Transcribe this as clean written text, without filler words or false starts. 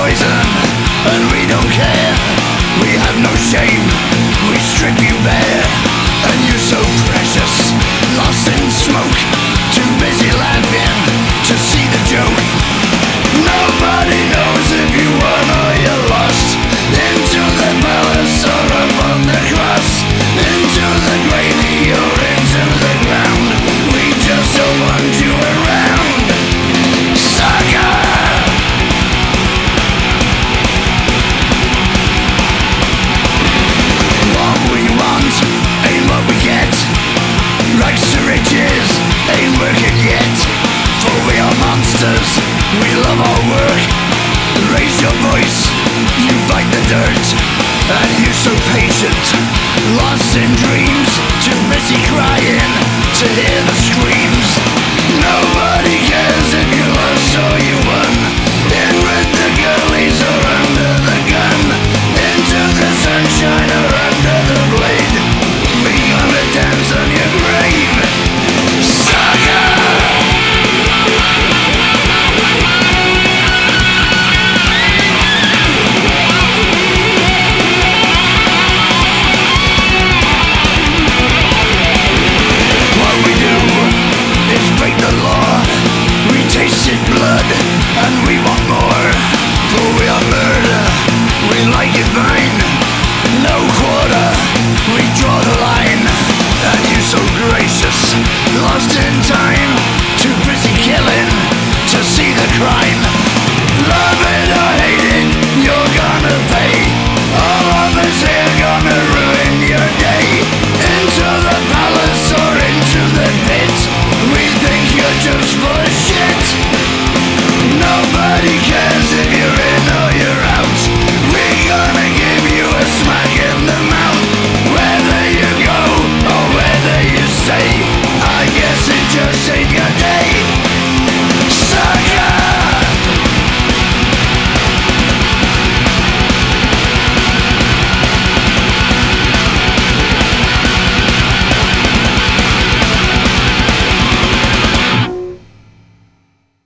poison, and we don't care. We have no shame, we strip you bare. And you're so precious, lost in smoke, too busy laughing to see the joke. Nobody knows if you won or you lost. Into the palace or above the cross, into the gravy or into the ground. We just don't want you around, sucker. What we want ain't what we get. Rags to riches ain't working yet. For we are monsters, we love our work. Raise your voice, you bite the dirt. And you're so patient, lost in dreams, too busy crying to hear the screams. Nobody